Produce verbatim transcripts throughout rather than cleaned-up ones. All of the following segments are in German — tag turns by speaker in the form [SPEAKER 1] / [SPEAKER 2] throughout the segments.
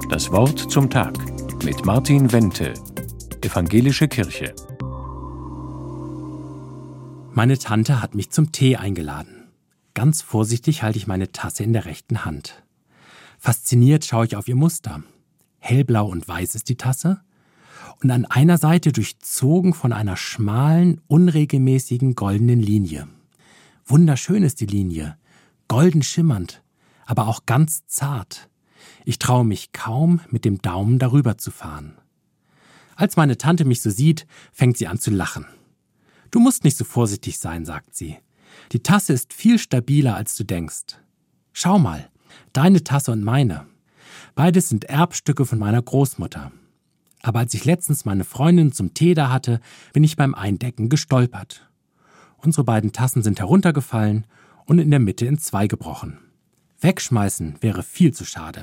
[SPEAKER 1] Das Wort zum Tag mit Martin Wente, Evangelische Kirche.
[SPEAKER 2] Meine Tante hat mich zum Tee eingeladen. Ganz vorsichtig halte ich meine Tasse in der rechten Hand. Fasziniert schaue ich auf ihr Muster. Hellblau und weiß ist die Tasse und an einer Seite durchzogen von einer schmalen, unregelmäßigen goldenen Linie. Wunderschön ist die Linie, golden schimmernd, aber auch ganz zart. Ich traue mich kaum, mit dem Daumen darüber zu fahren. Als meine Tante mich so sieht, fängt sie an zu lachen. »Du musst nicht so vorsichtig sein«, sagt sie. »Die Tasse ist viel stabiler, als du denkst. Schau mal, deine Tasse und meine. Beides sind Erbstücke von meiner Großmutter. Aber als ich letztens meine Freundin zum Tee da hatte, bin ich beim Eindecken gestolpert. Unsere beiden Tassen sind heruntergefallen und in der Mitte in zwei gebrochen. Wegschmeißen wäre viel zu schade.«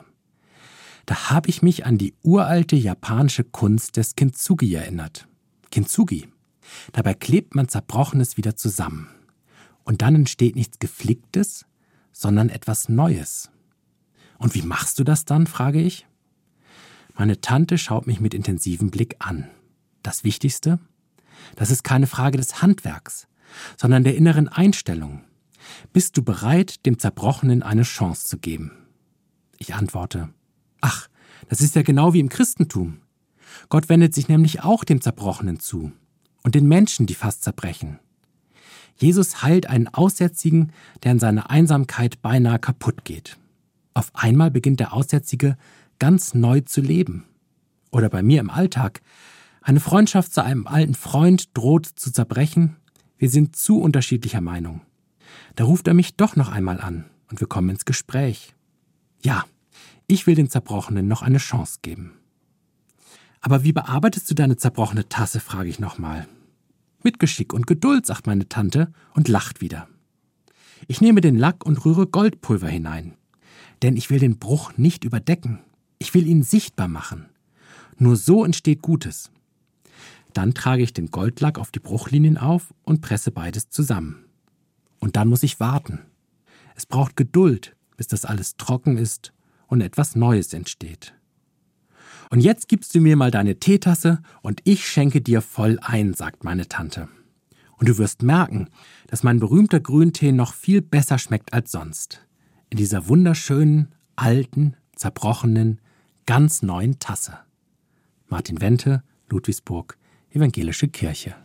[SPEAKER 2] Da habe ich mich an die uralte japanische Kunst des Kintsugi erinnert. Kintsugi. Dabei klebt man Zerbrochenes wieder zusammen. Und dann entsteht nichts Geflicktes, sondern etwas Neues. Und wie machst du das dann, frage ich. Meine Tante schaut mich mit intensivem Blick an. Das Wichtigste? Das ist keine Frage des Handwerks, sondern der inneren Einstellung. Bist du bereit, dem Zerbrochenen eine Chance zu geben? Ich antworte, ach, das ist ja genau wie im Christentum. Gott wendet sich nämlich auch dem Zerbrochenen zu und den Menschen, die fast zerbrechen. Jesus heilt einen Aussätzigen, der in seiner Einsamkeit beinahe kaputt geht. Auf einmal beginnt der Aussätzige ganz neu zu leben. Oder bei mir im Alltag. Eine Freundschaft zu einem alten Freund droht zu zerbrechen. Wir sind zu unterschiedlicher Meinung. Da ruft er mich doch noch einmal an und wir kommen ins Gespräch. Ja, ich will den Zerbrochenen noch eine Chance geben. Aber wie bearbeitest du deine zerbrochene Tasse, frage ich nochmal. Mit Geschick und Geduld, sagt meine Tante und lacht wieder. Ich nehme den Lack und rühre Goldpulver hinein. Denn ich will den Bruch nicht überdecken. Ich will ihn sichtbar machen. Nur so entsteht Gutes. Dann trage ich den Goldlack auf die Bruchlinien auf und presse beides zusammen. Und dann muss ich warten. Es braucht Geduld, bis das alles trocken ist und etwas Neues entsteht. Und jetzt gibst du mir mal deine Teetasse und ich schenke dir voll ein, sagt meine Tante. Und du wirst merken, dass mein berühmter Grüntee noch viel besser schmeckt als sonst. In dieser wunderschönen, alten, zerbrochenen, ganz neuen Tasse. Martin Wente, Ludwigsburg, Evangelische Kirche.